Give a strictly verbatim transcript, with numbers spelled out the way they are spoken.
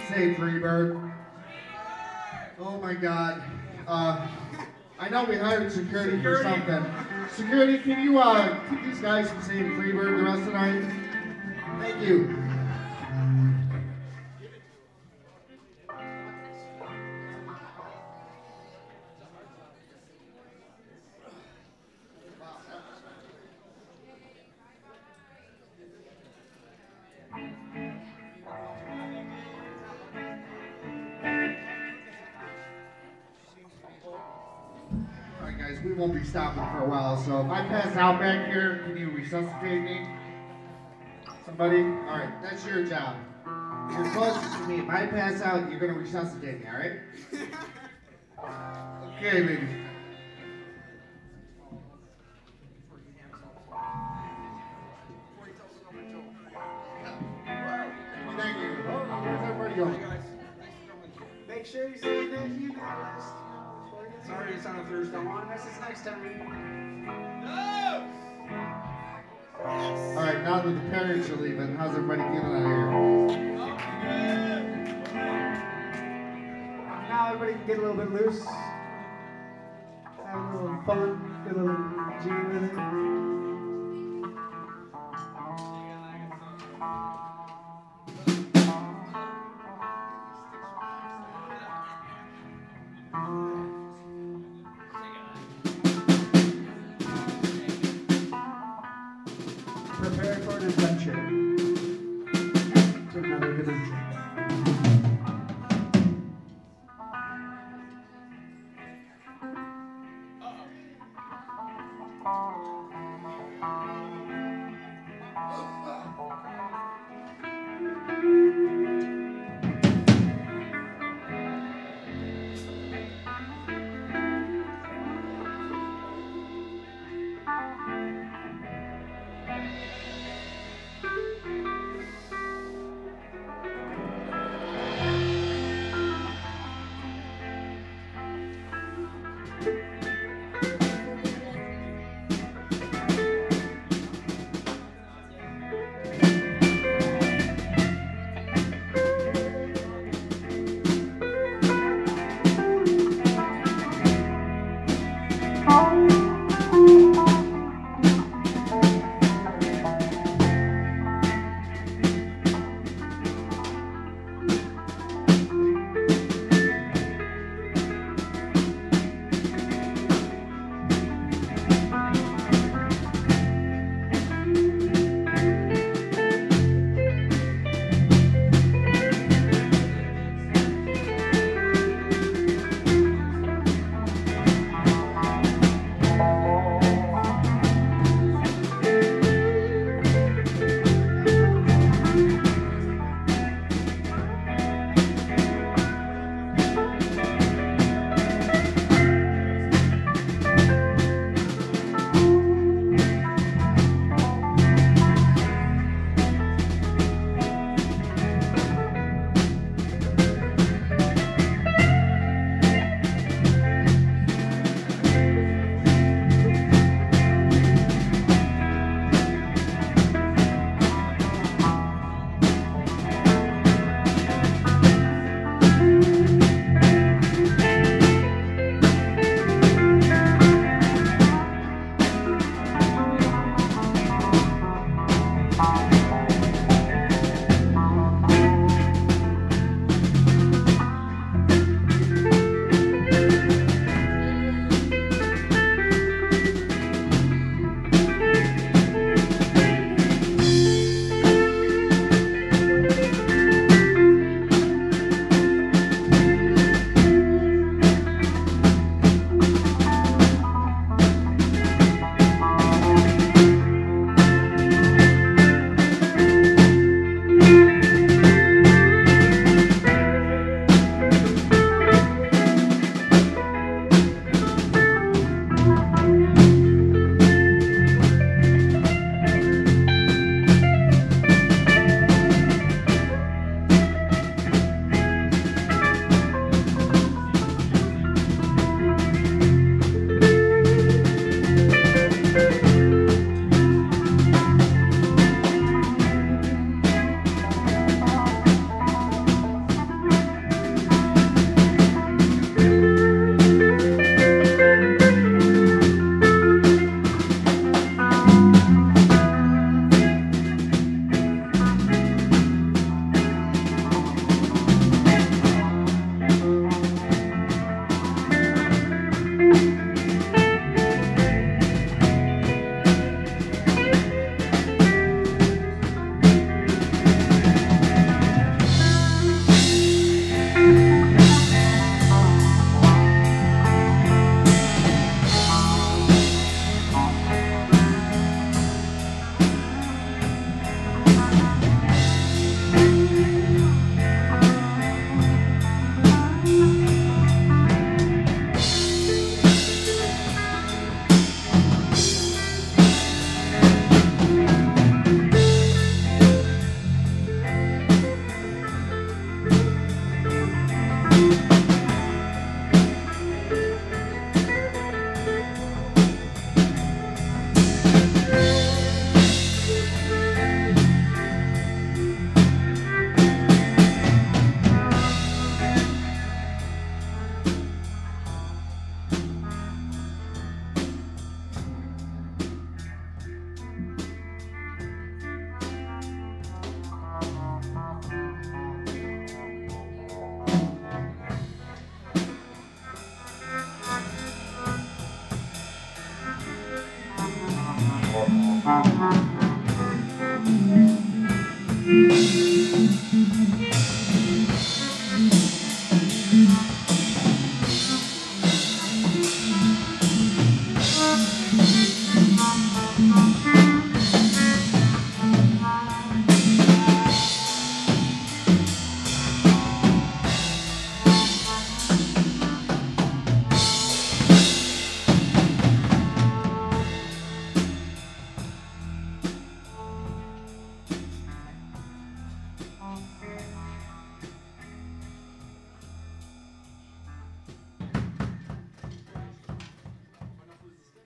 say Freebird? Oh my God. Uh, I know we hired security, security. for something. Security, can you uh, keep these guys from saying Freebird the rest of the night? Thank you. We won't be stopping for a while, so if I pass out back here, can you resuscitate me? Somebody? Alright, that's your job. You're closest to me. If I pass out, you're gonna resuscitate me, alright? Okay, baby. Thank you. Where's everybody going? Make sure you say thank you last. Sorry, it's on a Thursday. Don't want to miss this next time. No! Yes. All right, now that the parents are leaving, how's everybody feeling out here? Now everybody can get a little bit loose. Have a little fun. Get a little G with it.